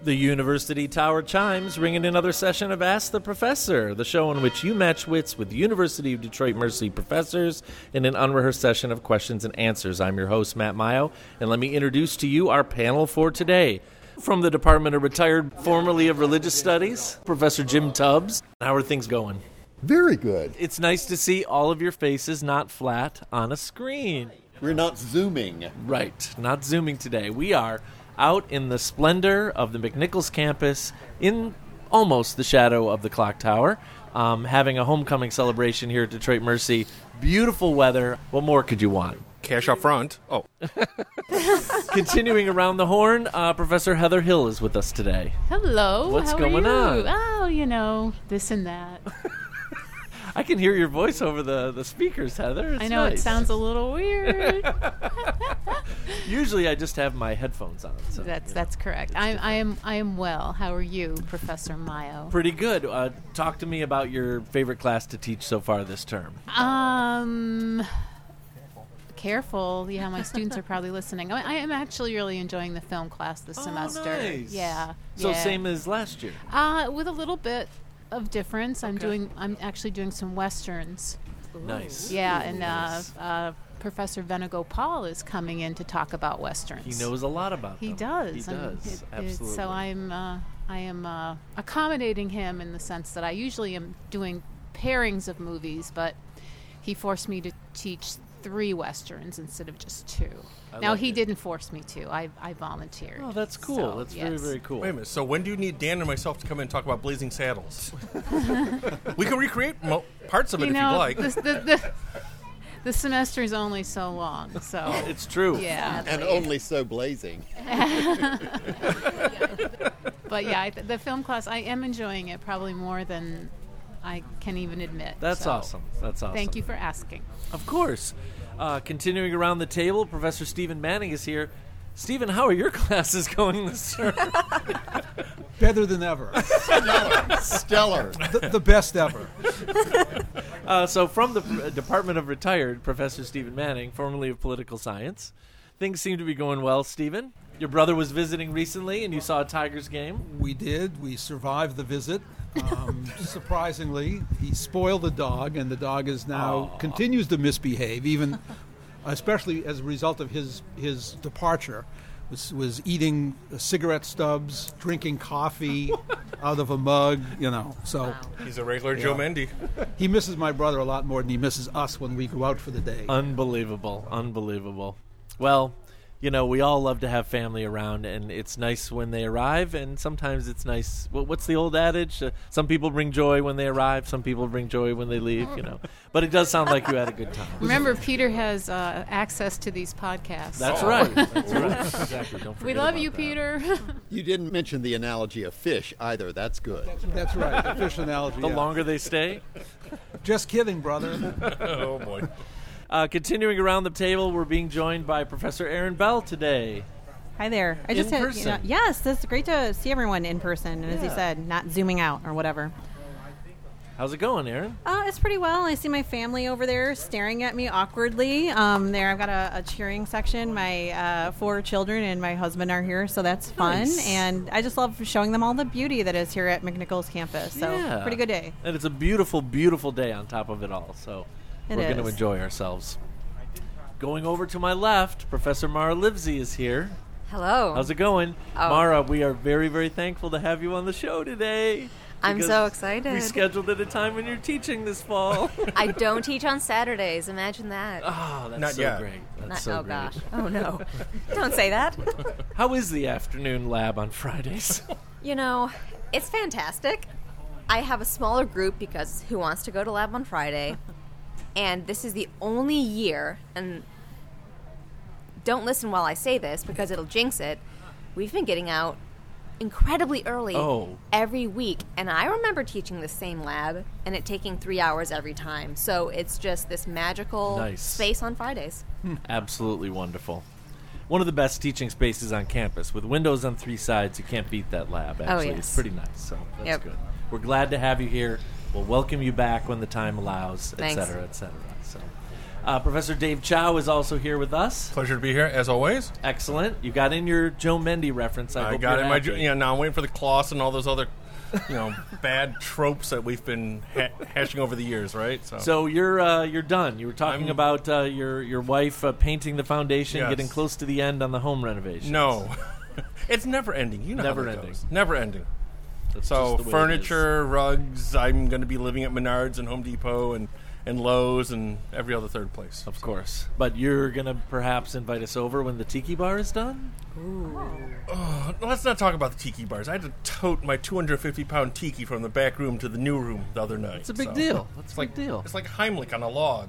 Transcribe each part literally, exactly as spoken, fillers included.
The University Tower chimes, ringing another session of Ask the Professor, the show in which you match wits with University of Detroit Mercy professors in an unrehearsed session of questions and answers. I'm your host, Matt Mayo, and let me introduce to you our panel for today. From the Department of Retired, formerly of Religious Studies, Professor Jim Tubbs. How are things going? Very good. It's nice to see all of your faces not flat on a screen. We're not Zooming. Right, not Zooming today. We are out in the splendor of the McNichols campus, in almost the shadow of the clock tower, um, having a homecoming celebration here at Detroit Mercy. Beautiful weather. What more could you want? Cash up front. Oh. Continuing around the horn, uh, Professor Heather Hill is with us today. Hello. What's how going are you? on? Oh, you know, this and that. I can hear your voice over the, the speakers, Heather. It's I know nice. It sounds a little weird. Usually I just have my headphones on. So, that's you know, that's correct. I, I am I am well. How are you, Professor Mayo? Pretty good. Uh, talk to me about your favorite class to teach so far this term. Um, careful. Yeah, my students are probably listening. I, I am actually really enjoying the film class this Oh, semester. nice. Yeah. So yeah. same as last year. Uh, with a little bit of difference. I'm Okay. doing. I'm actually doing some westerns. Nice. Yeah, and uh, Nice. uh, Professor Venegopal is coming in to talk about westerns. He knows a lot about He them. does. He and does. it- it- Absolutely. so I'm uh, I am uh, accommodating him in the sense that I usually am doing pairings of movies, but he forced me to teach three westerns instead of just two. I now like he it. didn't force me to. I I volunteered. Oh, that's cool. So, that's yes. very, very cool. Wait a minute. So when do you need Dan and myself to come in and talk about Blazing Saddles? We can recreate mo- parts of it You if know, you'd like. this, the, the, the semester is only so long, so It's true. yeah. And only so blazing. But yeah, I th- the film class, I am enjoying it probably more than I can even admit. That's so awesome. That's awesome. Thank you for asking. Of course. Uh, continuing around the table, Professor Stephen Manning is here. Stephen, how are your classes going this term? Better than ever. Stellar. the, the best ever. uh, so from the P- Department of Retired, Professor Stephen Manning, formerly of Political Science. Things seem to be going well, Stephen. Your brother was visiting recently, and you saw a Tigers game. We did. We survived the visit. Um, surprisingly, he spoiled the dog, and the dog is now Aw. continues to misbehave, even especially as a result of his his departure. Was was eating cigarette stubs, drinking coffee out of a mug, you know. So He's a regular Joe Mendy. he misses my brother a lot more than he misses us when we go out for the day. Unbelievable. Unbelievable. Well, you know, we all love to have family around, and it's nice when they arrive, and sometimes it's nice. Well, what's the old adage? Uh, some people bring joy when they arrive, some people bring joy when they leave, you know. But it does sound like you had a good time. Remember, Peter has uh, access to these podcasts. That's so right. That's right. Exactly. Don't We forget love about you, that. Peter. You didn't mention the analogy of fish either. That's good. That's right. The fish analogy. The yeah. longer they stay. Just kidding, brother. Oh, boy. Uh, continuing around the table, we're being joined by Professor Aaron Bell today. Hi there. I just In had, person. You know, yes, it's great to see everyone in person, and as you Yeah. said, not zooming out or whatever. How's it going, Aaron? Uh, it's pretty well. I see my family over there staring at me awkwardly. Um, there, I've got a, a cheering section. My uh, four children and my husband are here, so that's fun. Nice. And I just love showing them all the beauty that is here at McNichols campus. So, Yeah. pretty good day. And it's a beautiful, beautiful day on top of it all. So It we're going to is. enjoy ourselves. Going over to my left, Professor Mara Livesey is here. Hello. How's it going? Oh. Mara, we are very, very thankful to have you on the show today. I'm because so excited. We scheduled at a time when you're teaching this fall. I don't teach on Saturdays. Imagine that. Oh, that's Not so yet. great. That's Not- so oh, great. gosh. Oh, no. Don't say that. How is the afternoon lab on Fridays? You know, it's fantastic. I have a smaller group because who wants to go to lab on Friday? And this is the only year, and don't listen while I say this because it'll jinx it, we've been getting out incredibly early Oh. every week. And I remember teaching the same lab and it taking three hours every time. So it's just this magical Nice. space on Fridays. Absolutely wonderful. One of the best teaching spaces on campus. With windows on three sides, you can't beat that lab, actually. yes. It's pretty nice, so that's Yep. good. We're glad to have you here. We'll welcome you back when the time allows, et Thanks. cetera, et cetera. So, Uh, Professor Dave Chow is also here with us. Pleasure to be here, as always. Excellent. You got in your Joe Mendy reference. I, I hope got you're in my... happy. Yeah, now I'm waiting for the Kloss and all those other, you know, bad tropes that we've been ha- hashing over the years, right? So, So you're uh, you're done. You were talking I'm- about uh, your your wife uh, painting the foundation, Yes. getting close to the end on the home renovation. No. It's never ending. You know Never how that ending. goes. Never ending. That's So just the way it furniture, rugs, I'm going to be living at Menards and Home Depot and, and Lowe's and every other third place. is. Of course. But you're going to perhaps invite us over when the tiki bar is done? Uh, let's not talk about the tiki bars. I had to tote my two hundred fifty pound tiki from the back room to the new room the other night. It's a big so. deal. That's It's a big like deal. It's like Heimlich on a log.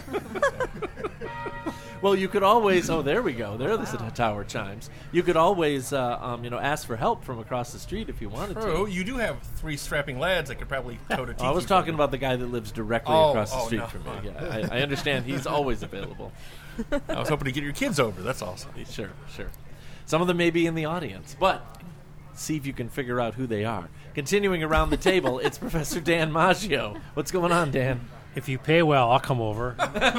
Well, you could always. Oh, there we go. There, the tower chimes. You could always, uh, um, you know, ask for help from across the street if you wanted True, to. you do have three strapping lads that could probably tote a tiki. I was for talking me. about the guy that lives directly Oh, across the oh, street no. from me. Yeah, I, I understand he's always available. I was hoping to get your kids over. That's awesome. Sure, sure. Some of them may be in the audience, but see if you can figure out who they are. Continuing around the table, it's Professor Dan Maggio. What's going on, Dan? If you pay well, I'll come over.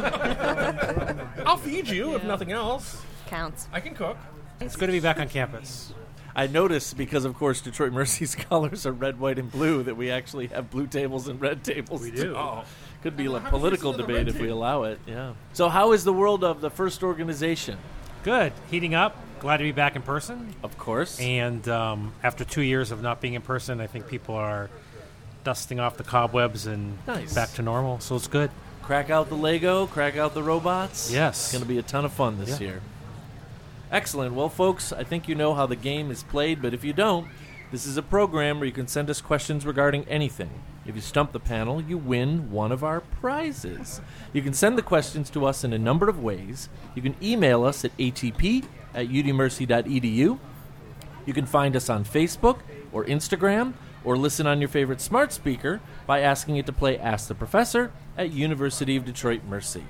I'll feed you if nothing else. Counts. I can cook. It's good to be back on campus. I noticed, because of course Detroit Mercy's colors are red, white, and blue, that we actually have blue tables and red tables. We do. Oh, Could be a How do you political see the debate red if we table? allow it. Yeah. So, how is the world of the first organization? Good. Heating up. Glad to be back in person. Of course. And um, after two years of not being in person, I think people are dusting off the cobwebs and Nice. back to normal. So it's good. Crack out the Lego, crack out the robots. Yes. It's going to be a ton of fun this Yeah. year. Excellent. Well, folks, I think you know how the game is played, but if you don't, this is a program where you can send us questions regarding anything. If you stump the panel, you win one of our prizes. You can send the questions to us in a number of ways. You can email us at a t p at u d mercy dot e d u. You can find us on Facebook or Instagram, or listen on your favorite smart speaker by asking it to play Ask the Professor at University of Detroit Mercy.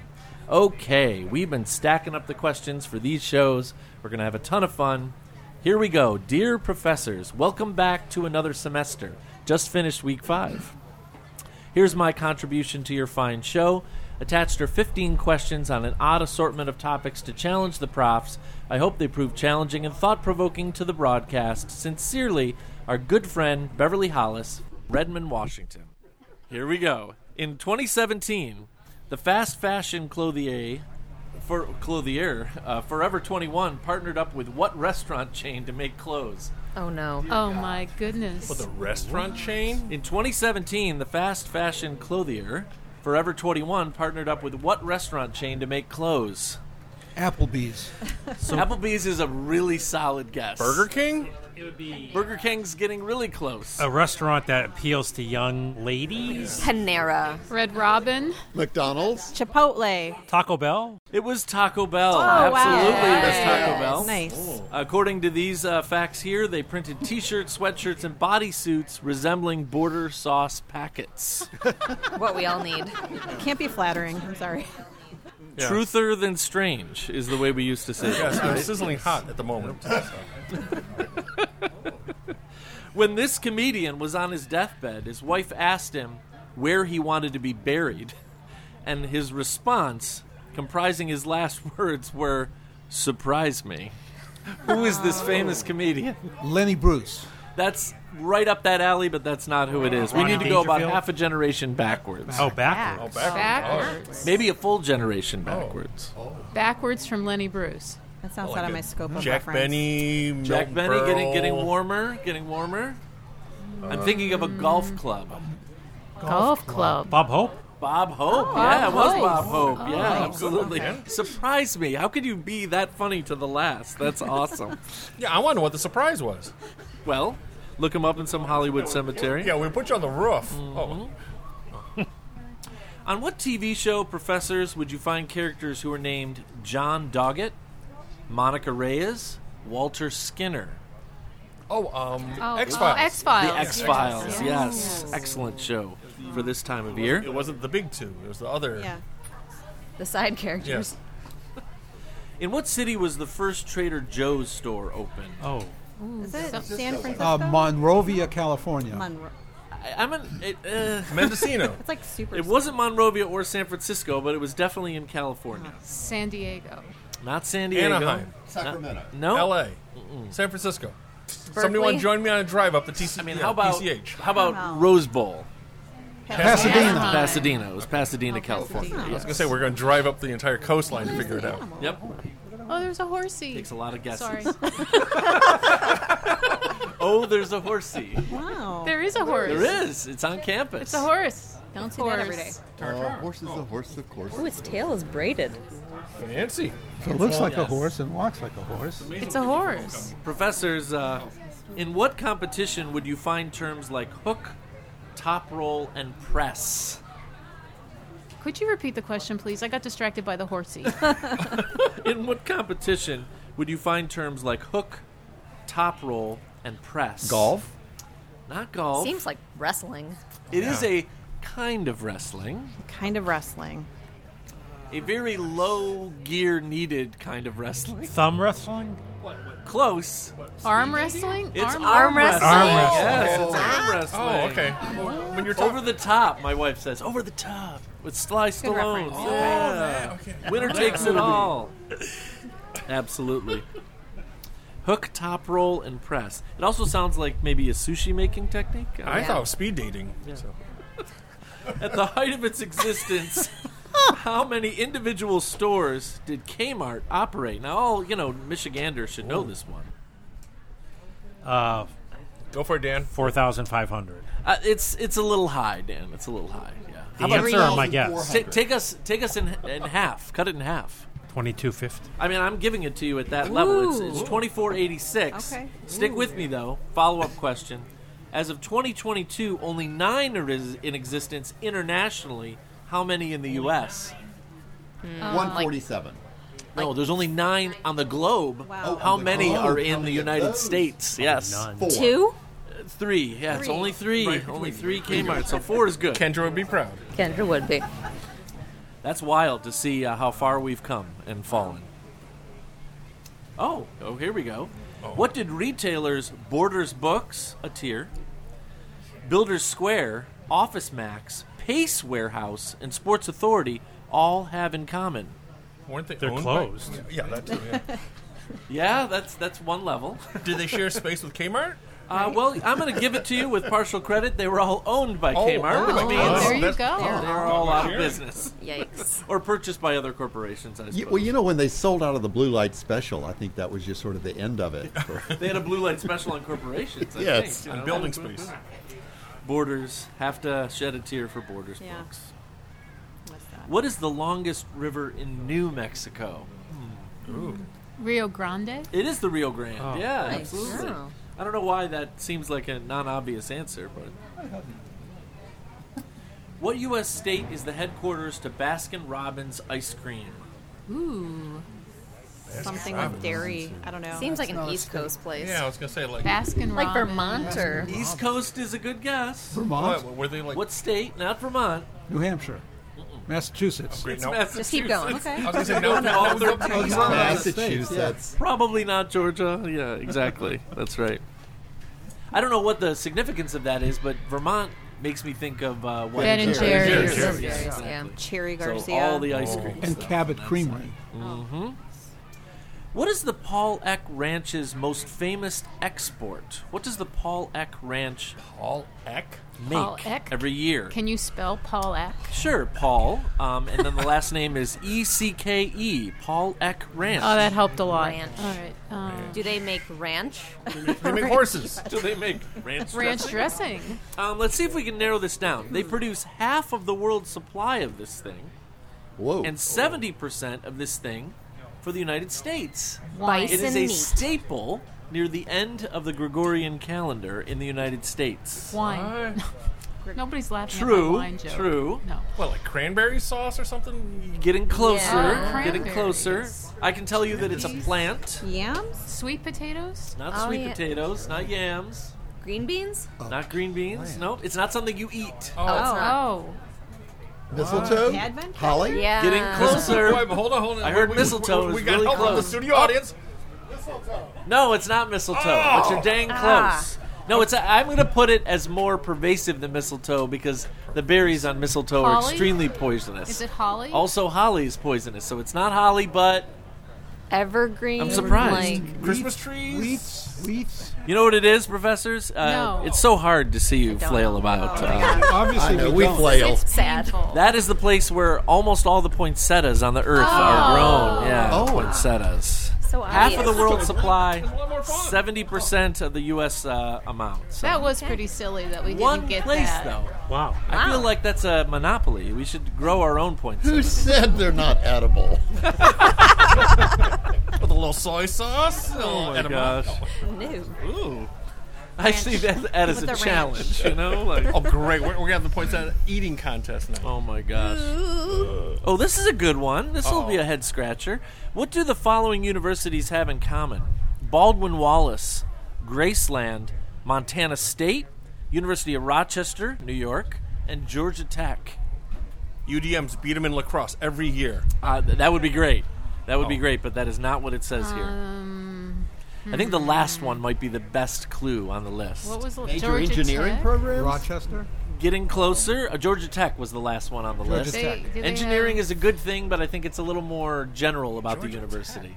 Okay, we've been stacking up the questions for these shows. We're going to have a ton of fun. Here we go. Dear professors, welcome back to another semester. Just finished week five. Here's my contribution to your fine show. Attached are fifteen questions on an odd assortment of topics to challenge the profs. I hope they prove challenging and thought-provoking to the broadcast. Sincerely, our good friend Beverly Hollis, Redmond, Washington. Here we go. In twenty seventeen, the fast fashion clothier, for clothier uh, Forever twenty-one partnered up with what restaurant chain to make clothes? Oh no. Oh my goodness. with a restaurant chain? In twenty seventeen, the fast fashion clothier Forever twenty-one partnered up with what restaurant chain to make clothes? Applebee's. Applebee's is a really solid guess. Burger King? It would be Burger King's getting really close. a restaurant that appeals to young ladies. Panera. Red Robin. McDonald's. Chipotle. Taco Bell. It was Taco Bell. Oh, wow. Absolutely, it was Yes. Taco Bell. Nice. According to these uh, facts here, they printed T-shirts, sweatshirts, and bodysuits resembling border sauce packets. What we all need. Can't be flattering. I'm sorry. Yeah. Truther than strange is the way we used to say it. Yes, I'm sizzling hot at the moment. So. When this comedian was on his deathbed, his wife asked him where he wanted to be buried, and his response, comprising his last words, were, "Surprise me." Who is this famous comedian? Lenny Bruce. That's right up that alley, but that's not who it is. We Ronnie need to go about Dangerfield? half a generation backwards. Oh, backwards. Oh, back. Backwards. Maybe a full generation backwards. Backwards from Lenny Bruce. That sounds like out of it. my scope of Jack reference. Benny, Jack Milton Benny getting Berle. getting warmer, getting warmer. I'm thinking of a golf club. Golf Club. Bob Hope. Bob Hope, Oh, yeah, Bob it was Hope. Bob Hope. Oh, Yeah, nice. absolutely. Man. Surprised me. How could you be that funny to the last? That's awesome. Yeah, I want to know what the surprise was. Well, look him up in some Hollywood cemetery. Yeah, we put you on the roof. Mm-hmm. Oh, On what T V show, professors, would you find characters who are named John Doggett, Monica Reyes, Walter Skinner? oh, um, Oh, X oh, Files. X-Files. The X-Files, yes. Yes. Excellent show for this time of year. It wasn't the big two. It was the other. Yeah. The side characters. Yes. In what city was the first Trader Joe's store open? Oh. Is it San Francisco? Uh, Monrovia, California. Monro- I, I'm an. It, uh, Mendocino. It's like super. it wasn't Monrovia or San Francisco, but it was definitely in California. San Diego. Not San Diego. Anaheim. Sacramento. No. L A. San Francisco. Somebody want to join me on a drive up the T C? I mean, yeah, how about P C H? how about Wow. Rose Bowl? Pasadena. Pasadena. It was Pasadena, Oh, California. Pasadena. I was gonna say we're gonna drive up the entire coastline to figure it out. Yep. Oh, there's a horsey. Takes a lot of guesses. Sorry. Oh, there's a horsey. Wow. There is a horse. There is. It's on campus. It's a horse. Don't see Horse. that every day. Uh, horse is a horse, of course. Ooh, its tail is braided. Fancy. So it looks like a Yes. horse and walks like a horse. It's a horse. Professors, uh, in what competition would you find terms like hook, top roll, and press? Could you repeat the question, please? I got distracted by the horsey. In what competition would you find terms like hook, top roll, and press? Golf? Not golf. Seems like wrestling. It is a kind of wrestling. Kind of wrestling. A very low gear needed kind of wrestling. Thumb wrestling? Close. Arm wrestling? It's arm, arm, wrestling. Arm wrestling. Yes, it's arm wrestling. Oh, okay. Well, when you're talking, Over the top, my wife says. Over the top. With Sly Stallone. reference. Yeah. okay. Winner takes it all. Absolutely. Hook, top roll, and press. It also sounds like maybe a sushi making technique. I Yeah. thought it was speed dating. So. At the height of its existence, how many individual stores did Kmart operate? Now, all, you know, Michiganders should know this one. Uh, Go for it, Dan. four thousand five hundred. Uh, it's it's a little high, Dan. It's a little high. Yeah. The answer or my guess? Ta- take us take us in in half. Cut it in half. twenty-two fifty. I mean, I'm giving it to you at that level. It's, it's twenty-four eighty-six. Okay. Stick with me though. Follow up question. As of twenty twenty-two, only nine are is in existence internationally. How many in the U S? one forty-seven. No, there's only nine on the globe. Wow. How on the many globe. are How in the many of United those? States? Yes. None. Four. Two? Three. Yeah, it's Three. only three. Right Only between three Kmart. So four is good. Kendra would be proud. Kendra would be. That's wild to see uh, how far we've come and fallen. Oh, oh, here we go. What did retailers Borders Books, a tier, Builders Square, Office Max, Pace Warehouse, and Sports Authority all have in common? Weren't they They're owned closed. By, yeah, that too. Yeah. Yeah, that's that's one level. Did they share space with Kmart? Uh, well, I'm going to give it to you with partial credit. They were all owned by Oh, Kmart, oh, which oh, means oh, there you that's- go. they're all out of Sure. business Yikes. or purchased by other corporations. I suppose. You, well, you know, when they sold out of the blue light special, I think that was just sort of the end of it. For, They had a blue light special on corporations. I Yes. think, you On know. building space. Borders have to shed a tear for Borders Yeah. Books. What's that? What is the longest river in New Mexico? Rio Grande? It is the Rio Grande. Oh. Yeah, Nice. absolutely. Oh. I don't know why that seems like a non-obvious answer, but what U S state is the headquarters to Baskin Robbins ice cream? Ooh. Something with dairy. I don't know. Seems like an East Coast place. Yeah, I was gonna say like. Baskin Like Robbins. Vermont or. East Coast is a good guess. Vermont, What, were they like? What state? Not Vermont. New Hampshire, Massachusetts. Great. It's No. Just keep going. Massachusetts. Okay. I was gonna say no. All no, no, thirteen no, States. no. Massachusetts. Probably not Georgia. Yeah, exactly. That's right. I don't know what the significance of that is, but Vermont makes me think of uh, what Ben and Jerry's. Jerry's. Yeah, Yeah. exactly. Cherry So Garcia. all the ice cream And stuff Cabot on that Creamery. side. What is the Paul Eck Ranch's most famous export? What does the Paul Eck Ranch Paul Eck. make Paul Eck? every year? Can you spell Paul Eck? Sure, Paul. Um, and then the last name is E C K E. Paul Eck Ranch. Oh, that helped a lot. Ranch. All right. Um, Do they make ranch? They make horses. Do they make ranch ranch dressing? dressing. Um, let's see if we can narrow this down. They produce half of the world's supply of this thing, Whoa. and seventy percent of this thing for the United States. Wine. It is Bison a meat. staple near the end of the Gregorian calendar in the United States. Wine. Nobody's laughing at True, my wine joke. true. No. What, like cranberry sauce or something? Getting closer, Yeah. getting closer. Cranberries. I can tell you that it's a plant, Yams? Sweet potatoes? not Oh, sweet yeah. potatoes, not yams, Green beans? not green beans. Nope, it's not something you eat. Oh, it's not. Oh. Mistletoe? Advent Holly? Yeah. Getting closer. Wait, but hold on, hold on. I heard We- mistletoe We, we is got really help from the close. studio audience. No, it's not mistletoe, Oh. but you're dang close. Ah. No, it's. A, I'm going to put it as more pervasive than mistletoe because the berries on mistletoe are Holly? extremely poisonous. Is it holly? Also, holly is poisonous, so it's not holly, but Evergreen. I'm surprised. Like, Christmas trees. Wheats, wheats. you know what it is, professors? Uh, No. It's so hard to see you flail about. Uh, Obviously, I know, we we don't. flail. it's sad. Painful. that is the place where almost all the poinsettias on the earth are grown. Yeah, Oh. poinsettias. So Half obvious. of the world's supply, a lot more fun. seventy percent of the U S uh, amount. So. That was pretty silly that we didn't one get place, that. though. Wow. I feel Wow. like that's a monopoly. We should grow our own Who poinsettias. said they're not edible? With a little soy sauce. Oh my edamame. gosh! No. Ooh. I see that, that as With a the challenge. You know, like Oh, great. We're, we're going to have the points at eating contest now. oh my gosh. Oh, this is a good one. This will be a head scratcher. What do the following universities have in common? Baldwin Wallace, Graceland, Montana State, University of Rochester, New York, and Georgia Tech. U D M's beat them in lacrosse every year. Uh, th- that would be great. That would be Oh. great, but that is not what it says here. Um, I think the last one might be the best clue on the list. what was the Major Georgia engineering Tech? programs? Rochester. Getting closer. Uh, Georgia Tech was the last one on the Georgia list. They, Tech. do they Engineering have, is a good thing, but I think it's a little more general about Georgia the university.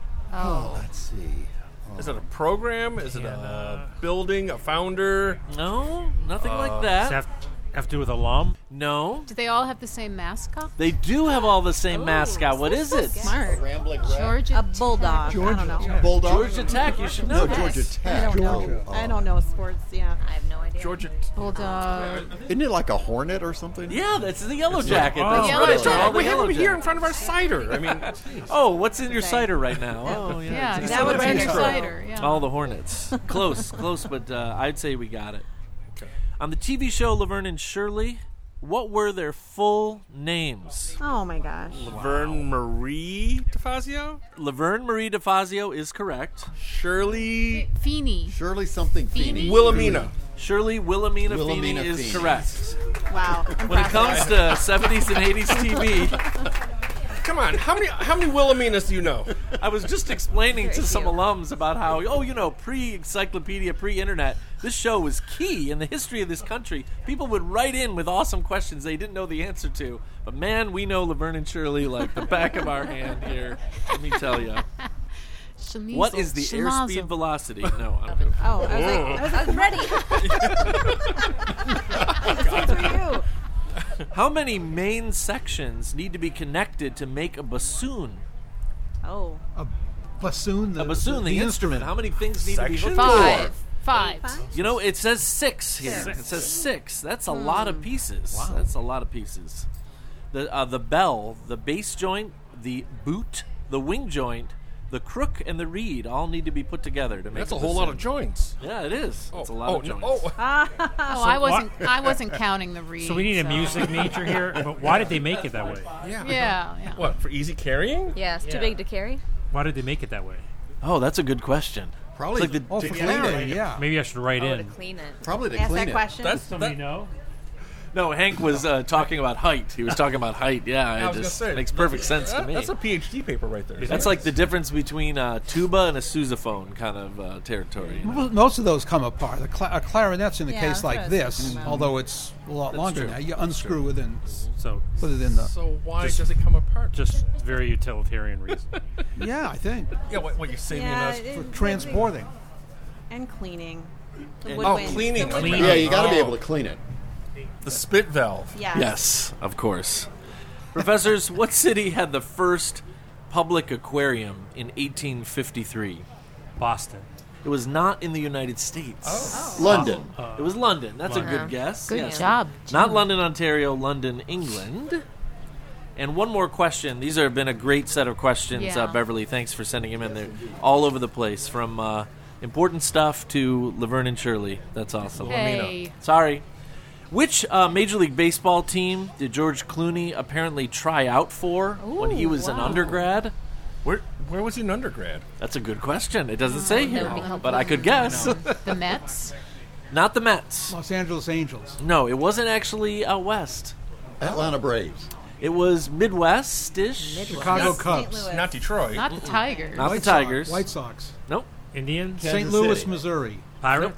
oh, Let's see. Is it a program? Is it a building? A founder? No, nothing like Does it that. have, have to do with alum? No, do they all have the same mascot? they do have all the same mascot. What is it? Smart. Rambling rat. Georgia A bulldog. Georgia I don't know. Tech. Bulldog. Georgia Tech. You should know No, that. Georgia I Tech. don't know. Oh, oh. I don't know sports. Yeah. I have no idea. Georgia. Bulldog. Isn't it like a hornet or something? Yeah, that's the yellow jacket. Oh, That's yellow right. jacket. All the We have yellow them here in jackets. front of our cider. I mean, Oh, what's in your cider right now? Oh, yeah. Yeah, it's that would East be Coast. cider. Yeah. All the Hornets. Close, close, but uh, I'd say we got it. Okay. On the T V show Laverne and Shirley, what were their full names? Oh my gosh. Laverne Marie DeFazio? Laverne Marie DeFazio is correct. Shirley Feeney. Surely something Feeney. Wilhelmina. Shirley Wilhelmina, Wilhelmina Feeney is Feeney. correct. Wow. When it comes to seventies and eighties T V, Come on, how many how many Wilhelminas do you know? I was just explaining to Very some few. alums about how, oh, you know, pre-encyclopedia, pre-internet, this show was key in the history of this country. People would write in with awesome questions they didn't know the answer to. But man, we know Laverne and Shirley like the back of our hand here. Let me tell you. Schmeasel. What is the Schmazel. airspeed velocity? No, I'm joking. Oh, I was like, I was like, ready. this for you. How many main sections need to be connected to make a bassoon? Oh. A bassoon. The, A bassoon, the, instrument. How many things need to be Section? hooked together? Five. Five. You know, it says six here. It says six. That's a lot of pieces. Wow. That's a lot of pieces. The uh, the bell, the bass joint, the boot, the wing joint, the crook, and the reed all need to be put together to make. That's a whole lot of bassoon. joints. Yeah, it is. It's a lot oh, of no, joints. oh, Oh, I wasn't. I wasn't counting the reeds. So we need a so- music major here. But why did they make it that way? yeah. Yeah. Yeah. What, for easy carrying? Yeah, it's too Yeah. big to carry. Why did they make it that way? Oh, that's a good question. Probably It's like the- Oh, to for clean clarity, it. yeah. Maybe I should write Oh, to in. clean it. Probably to Ask clean that it. question. That's Somebody that, know? No, Hank was uh, talking about height. He was talking about height. Yeah, I it was gonna just say, makes perfect sense to that- me. That's a PhD paper right there. That's like the difference between a tuba and a sousaphone kind of uh, territory. you know? Mo- Most of those come apart. The cla- a clarinet's in the Yeah, case that's what like I was this, thinking about. although it's a lot longer true. now. You unscrew it and So put it in the. So why Just- does it come apart? just very utilitarian reason. Yeah, I think yeah, what, what you're saving Yeah, us? it- for transporting. and cleaning. The And- Oh, woodwind. cleaning. The Clean. woodwind. Yeah, you got to be Oh. able to clean it. The spit valve. Yes. Yes, of course. Professors, what city had the first public aquarium in eighteen fifty-three? Boston. It was not in the United States. Oh. London. It was London. That's a London. good guess. Good yes. job. Not Jim. London, Ontario, London, England. And one more question. These have been a great set of questions, Yeah. uh, Beverly. Thanks for sending them in. They're all over the place, from uh, important stuff to Laverne and Shirley. That's awesome. Hey. Sorry. Which uh, Major League Baseball team did George Clooney apparently try out for when he Ooh, was an wow. undergrad? Where where was he an undergrad? That's a good question. It doesn't say that would be here, helpful. but I could guess. The Mets. Not the Mets. Los Angeles Angels. No, it wasn't actually out west. Atlanta Braves. It was Midwest-ish. Chicago Saint Cubs. Louis. Not Detroit. Not the Tigers. Not White the Tigers. Sox. White Sox. Nope. Indians? Kansas Saint Louis, City. Missouri. Pirates?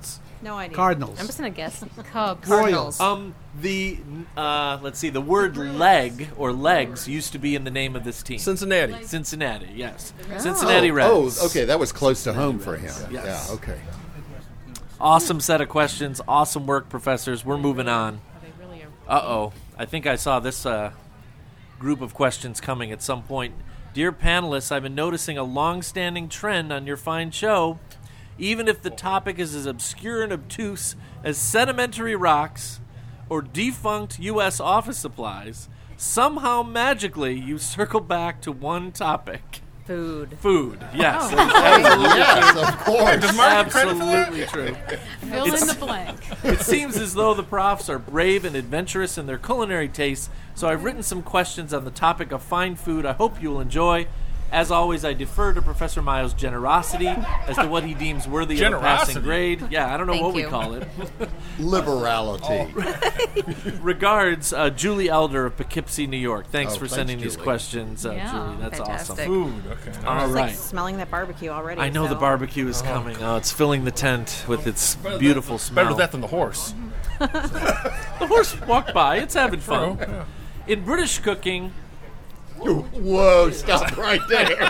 No idea. Cardinals. I'm just gonna guess. Cubs. Royals. Um, the uh, let's see, the word leg or legs used to be in the name of this team. Cincinnati. Cincinnati, yes. Cincinnati oh, Reds. oh, okay, that was close to home for him. Yes. Yeah, okay. Awesome set of questions. Awesome work, professors. We're moving on. They really are. Uh-oh. I think I saw this uh, group of questions coming at some point. Dear panelists, I've been noticing a long-standing trend on your fine show. Even if the topic is as obscure and obtuse as sedimentary rocks or defunct U S office supplies, somehow magically you circle back to one topic. Food. Food, yes. Oh. Absolutely Yes, of course. Does Mark get credit for that? Absolutely true. Fill in the blank. It seems as though the profs are brave and adventurous in their culinary tastes, so I've written some questions on the topic of fine food I hope you will enjoy. As always, I defer to Professor Mayo's generosity as to what he deems worthy of a Generosity? passing grade. Yeah, I don't know Thank what we you. call it. Liberality. Regards, uh, Julie Elder of Poughkeepsie, New York. Thanks Oh, for thanks, sending these Julie. questions, uh, Yeah. Julie. That's Fantastic. awesome. Food. Okay. All It's right. like smelling that barbecue already. I know so. the barbecue is coming. Oh, it's filling the tent with its beautiful smell. Better that than the horse. The horse walked by. It's having fun. True, yeah. In British cooking, Whoa, stop right there.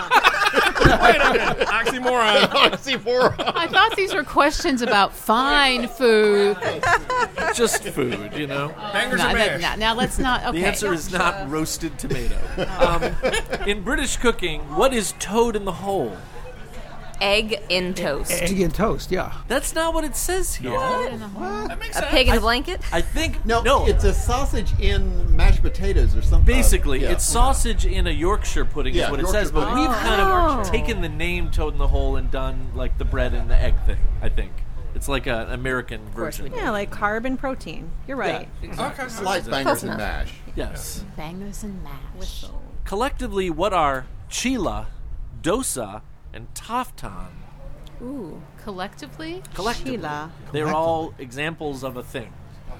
Oxymoron. Oxymoron. I thought these were questions about fine food. just food, you know. Bangers No, or that- mash? now, now let's not. Okay. The answer is not roasted tomato. Um, in British cooking, what is toad in the hole? Egg in toast. Egg and toast, yeah. That's not what it says here. That makes A sense. pig in a blanket. I think No, no. it's a sausage in mashed potatoes or something. Basically, yeah. it's sausage in a Yorkshire pudding Yeah, is what it Yorkshire says, but pudding. we've kind of taken the name toad in the hole and done like the bread and the egg thing, I think. It's like an American course we version. Yeah, like carb and protein. You're right. Okay. Slight bangers Close and enough. mash. Yes. Bangers and mash. Collectively, what are chila, dosa, and taftan? Ooh. Collectively, Collectively. Chila. They're all examples of a thing.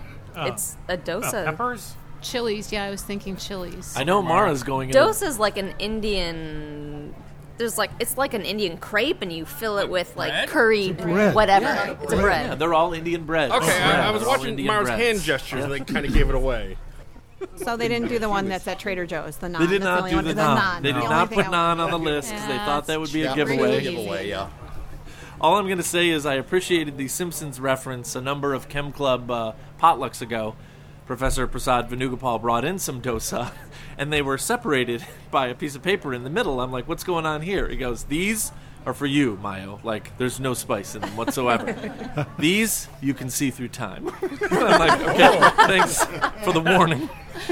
It's a Uh, dosa. peppers? chilies. Yeah, I was thinking chilies. I know Mara's going in. Dosa is like an Indian. There's like it's like an Indian crepe, and you fill it with like bread? curried bread. whatever. It's a bread. Yeah, they're all Indian bread. Okay, I, I was They're all watching Indian Mara's breads. hand gestures. They kind of gave it away. So they didn't do the one that's at Trader Joe's, the naan. They did That's not only do one- the naan. naan. They The did only not thing put I naan wanted on the to list because they thought that would be a Yeah, giveaway. Giveaway, yeah. All I'm going to say is I appreciated the Simpsons reference a number of Chem Club uh, potlucks ago. Professor Prasad Venugopal brought in some dosa, and they were separated by a piece of paper in the middle. I'm like, what's going on here? He goes, these are for you, Mayo. Like, there's no spice in them whatsoever. These, you can see through time. I'm like, okay, thanks for the warning.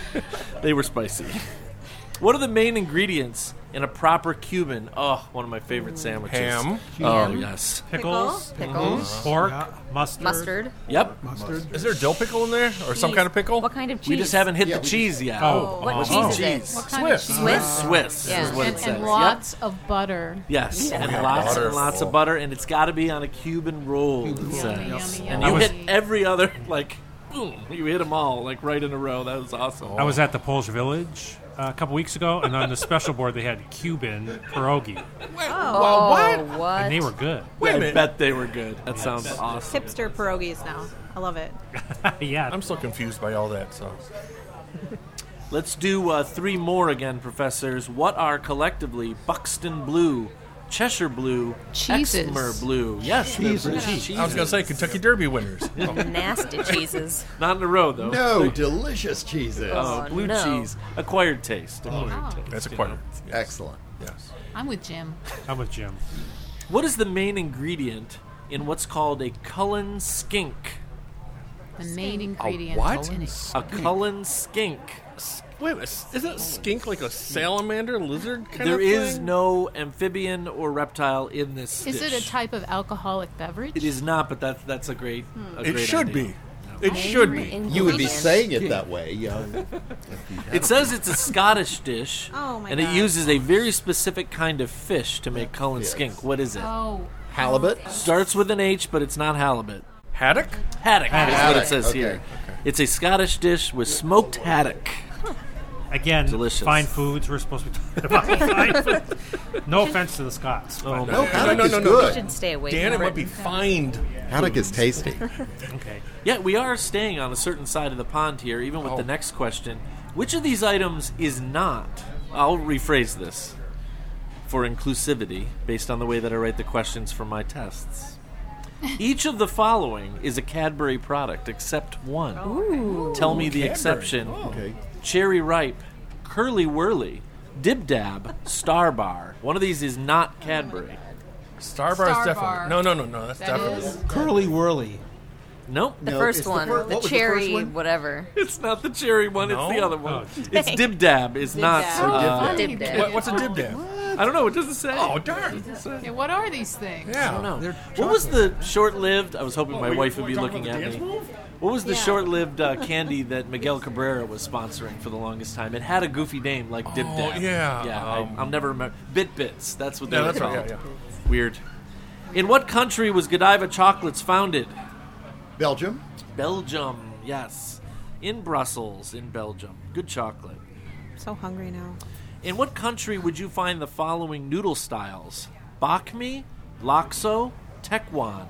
They were spicy. What are the main ingredients in a proper Cuban? Oh, one of my favorite sandwiches. Ham. Oh, yes. Pickles? Pickles. Pork? Yeah. Mustard? Mustard. Yep. Mustard. Is there dill pickle in there or some kind of pickle? What kind of cheese? We just haven't hit Yeah, the we cheese yet. Oh. What Oh. cheese Oh. is it? Cheese. What kind of Swiss. cheese? Swiss. Swiss Yeah. is what And, it says. and Yep. lots of butter. Yes, and yeah, lots butter. and lots of butter, and it's got to be on a Cuban roll. it Yummy, says. yummy, And yummy. you I was- hit every other, like, boom, you hit them all, like, right in a row. That was awesome. I was at the Polish Village uh, a couple weeks ago, and on the special board they had Cuban pierogi, Oh, what? what? and they were good. Wait a I minute. bet they were good. That sounds awesome. Hipster pierogies now. I love it. yeah. I'm still confused by all that. So Let's do uh, three more again, professors. What are collectively Buxton Blue, Cheshire Blue, Cheeses. Exmoor Blue? Yes, Cheeses. cheeses. I was going to say Kentucky Derby winners. Nasty cheeses. Not in a row, though. No, delicious cheeses. Oh, Oh, blue no. cheese. Acquired taste. Acquired Oh. taste. That's a you quarter. know. Excellent. Yes. I'm with Jim. I'm with Jim. What is the main ingredient in what's called a Cullen skink? The main ingredient. what? in it. A Cullen skink. Wait a minute. Isn't skink like a salamander lizard kind There of is thing? no amphibian or reptile in this Is dish. it a type of alcoholic beverage? It is not, but that's that's a great. A It great should idea. be. It should be. You would be saying it that way, yeah. It says it's a Scottish dish, Oh, my and it God. uses a very specific kind of fish to make Cullen skink. What is it? Oh, Halibut? Starts with an H, but it's not halibut. Haddock? Haddock is what it Haddock, says okay, here. okay. It's a Scottish dish with smoked haddock. Again, Delicious. fine foods. We're supposed to be talking about fine foods. No offense to the Scots. Oh, but- No, No, haddock no, is no, no. good. You should stay away Dan, it from might be Britain. fined. Haddock is tasty. Okay. Yeah, we are staying on a certain side of the pond here, even with Oh. the next question. Which of these items is not? I'll rephrase this for inclusivity, based on the way that I write the questions for my tests. Each of the following is a Cadbury product, except one. Tell me the Cadbury. exception. Okay. Cherry Ripe, Curly Whirly, Dib Dab, Star Bar. One of these is not Cadbury. Star Bar is Star definitely. Bar. No, no, no, no. That's That definitely. is. Curly whirly. Nope. The No, first it's the one, fir- the, what was the cherry, first one? whatever. It's not the cherry one, No? it's the other one. Oh, it's Dib Dab, is not. Dab. Uh, Dib Dab. What, what's a dib dab? I don't know, it doesn't say. Oh, darn. Yeah, what are these things? Yeah. I don't know. They're What was the short-lived? I was hoping my we- wife would we be talking looking about at the me. dance move? What was the Yeah. short-lived uh, candy that Miguel Cabrera was sponsoring for the longest time? It had a goofy name like Dib Oh, Dab. yeah, yeah. um, I, I'll never remember. Bit Bits. That's what they Yeah, were that's right. called. Yeah, yeah. Weird. In what country was Godiva Chocolates founded? Belgium. Belgium. Yes. In Brussels, in Belgium. Good chocolate. So hungry now. In what country would you find the following noodle styles? Banh mi, Lakso, Tekwon.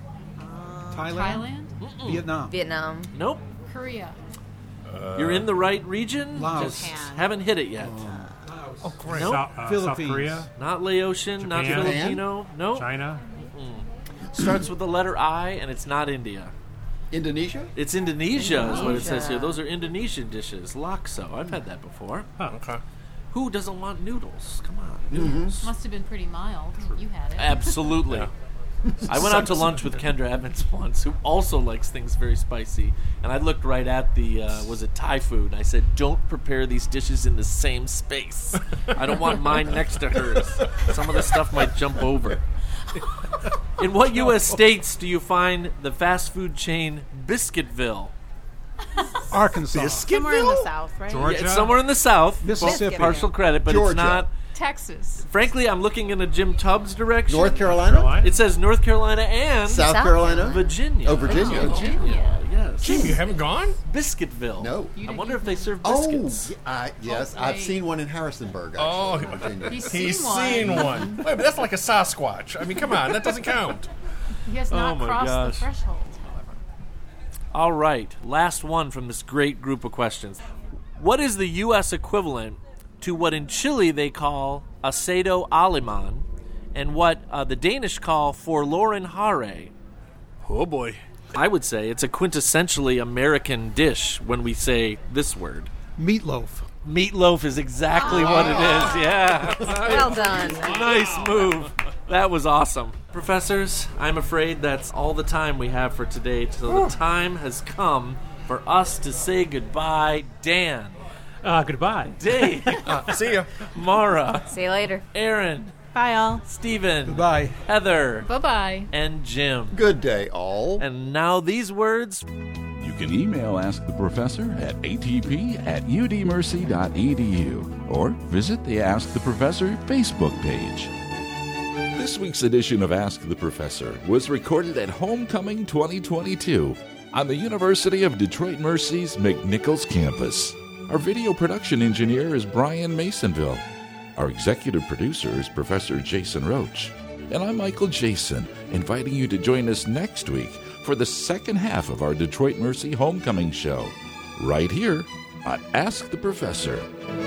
Thailand? Thailand? Vietnam. Vietnam. Nope. Korea. You're in the right region. Laos. Just Japan. haven't hit it yet. Oh, great. Nope. South, uh, South Philippines. Korea, Not Laotian, not Japan. Filipino. Nope. China. Starts with the letter I, and it's not India. Indonesia. It's Indonesia, is what it says here. Indonesia. Those are Indonesian dishes. Lakso. I've had that before. Okay. Who doesn't want noodles? Come on, noodles. Must have been pretty mild. You had it. Absolutely. I went out to lunch with Kendra Evans once, who also likes things very spicy. And I looked right at the, uh, was it Thai food? And I said, don't prepare these dishes in the same space. I don't want mine next to hers. Some of the stuff might jump over. In what U S states do you find the fast food chain Biscuitville? Arkansas. Somewhere in the south, right? Georgia. Yeah, it's somewhere in the South. Mississippi. Partial credit, but Georgia. it's not. Texas. Frankly, I'm looking in a Jim Tubbs direction. North Carolina. Carolina. It says North Carolina and South South Carolina. Virginia. Oh, Virginia. Virginia, yes. Jim, you haven't gone? Biscuitville. No. I wonder if they serve Oh, biscuits. y- I- yes. Oh, I've great. seen one in Harrisonburg. Oh, Actually, Virginia. He's He's seen one. seen one. Wait, but that's like a Sasquatch. I mean, come on, that doesn't count. He has not Oh my crossed gosh. the threshold, however. All right, last one from this great group of questions. What is the U S equivalent to what in Chile they call asado alemán and what uh, the Danish call forloren hare? Oh, boy. I would say it's a quintessentially American dish when we say this word. Meatloaf. Meatloaf is exactly what it is. Yeah. Well done. Nice move. That was awesome. Professors, I'm afraid that's all the time we have for today. So the time has come for us to say goodbye. Dan, Uh, goodbye. Dave, See ya. Mara, See you later. Aaron, Bye, all. Stephen, Goodbye. Heather, Bye-bye. and Jim. Good day, all. And now these words. You can email Ask the Professor at a t p at u d mercy dot e d u or visit the Ask the Professor Facebook page. This week's edition of Ask the Professor was recorded at Homecoming twenty twenty-two on the University of Detroit Mercy's McNichols campus. Our video production engineer is Brian Masonville. Our executive producer is Professor Jason Roach. And I'm Michael Jason, inviting you to join us next week for the second half of our Detroit Mercy Homecoming show, right here on Ask the Professor.